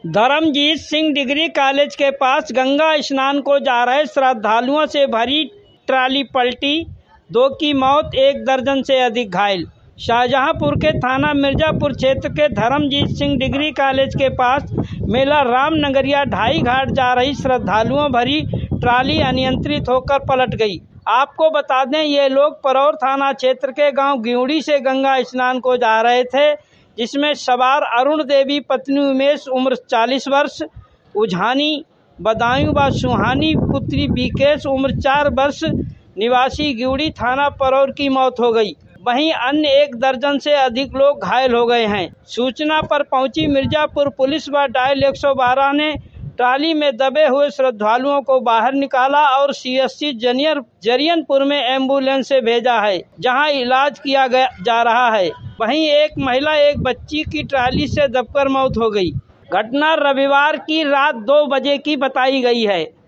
Dharmjeet Singh degree college के पास गंगा स्नान को जा रहे श्रद्धालुओं से भरी ट्राली पलटी, 2 की मौत, 1 दर्जन से अधिक घायल। शाहजहांपुर के थाना मिर्जापुर क्षेत्र के धर्मजीत सिंह डिग्री कॉलेज के पास मेला रामनगरिया ढाई घाट जा रही श्रद्धालुओं भरी ट्राली अनियंत्रित होकर पलट गई। आपको बता दें, ये लोग परौर थाना क्षेत्र के गांव गिउड़ी से गंगा स्नान को जा रहे थे, जिसमें सवार अरुण देवी पत्नी उमेश उम्र 40 वर्ष, उझानी बदायूं व सुहानी पुत्री बीकेश उम्र 4 वर्ष निवासी गिउड़ी थाना परौर की मौत हो गई। वहीं अन्य 1 दर्जन से अधिक लोग घायल हो गए हैं। सूचना पर पहुंची मिर्जापुर पुलिस व डायल 112 ने ट्राली में दबे हुए श्रद्धालुओं को बाहर निकाला और CSC जरियनपुर में एम्बुलेंस से भेजा है, जहां इलाज किया जा रहा है। वहीं एक महिला, एक बच्ची की ट्राली से दबकर मौत हो गई। घटना रविवार की रात 2 बजे की बताई गई है।